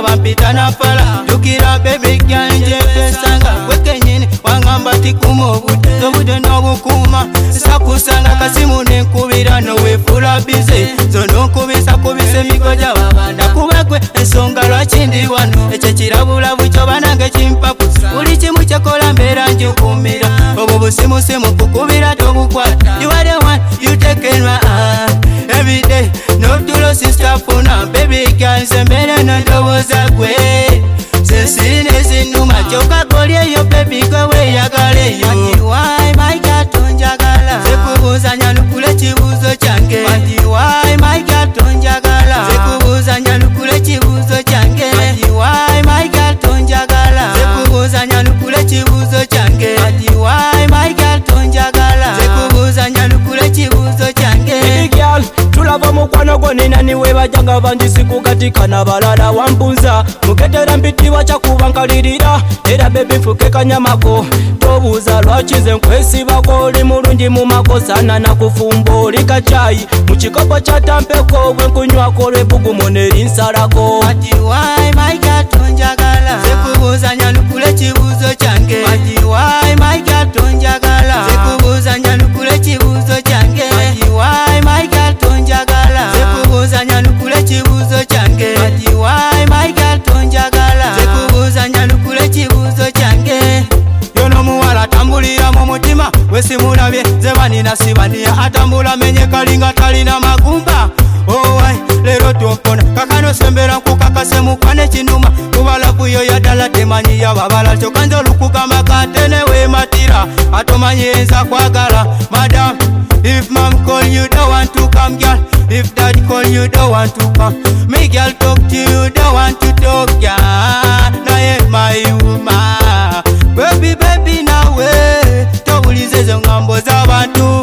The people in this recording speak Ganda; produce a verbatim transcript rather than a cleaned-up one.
wampita na fala jukira baby girl nje pesanga kwekenyini wangamba tikuma obudde obudde n'obukuma sakusanga kasimu nenkubira nowefula bize zono nkubisa kubisa emigoja babanda kubagwe ensonga lwaki ndi wano ekyo kirabulabu kyo banange kimpakusa buli kimu kyekola mbeera njukumira obwo busimusimu kukubira tobukwata you are the one you take in my hand every day no tulo sister funa baby girl sembere no ndoboza gwe sesine zinuma choka kolyeyo baby gwe weyagaleyo why my God tonjagala sekubuza nyanukule kibuzo kyange why my God tonjagala sekubuza nyanukule kibuzo kyange why my God tonjagala sekubuza nyanukule kibuzo kyange why my God tonjagala sekubuza nyanukule kibuzo kyange baby girl tulava mukwano gwo nina niwe bajanga banjisiku katika na balala wambuza muketera mpitiwa kyakuba nkalirira era bebi nfuke kanyamako tobuuza lwaki nze nkwesibako oli mulungi mu makosana nakufumba oli kacayi mu kikopo kya tampeko bwe nkunywako olw'ebbugumu nerinsalako why my God tonjagala sekubuuza nyanukule kibuuzo kyange why my God tonjagala sekubuuza nyanukule kibuuzo kyange why my God tonjagala sekubuuza nyanukule kibuuzo kyange why my God tonjagala sekubuuza nyanukule kibuuzo kyange yono muwala atambulira mu mutima wesimulabye nze banina sibaniya atambula menye kalinga talina magumba owai lero tompona kakano sembera nkukakase mukwane kinuma kubalafu yo yadala temanyi yababala kyokanza olukugamba katene wematira atomanyi enza kwagala madam if mom call you don't want to come girl if dad call you don't want to come me girl talk to you don't want to talk yeah naye my woman baby baby nawe towulize ezo ngambo z'abantu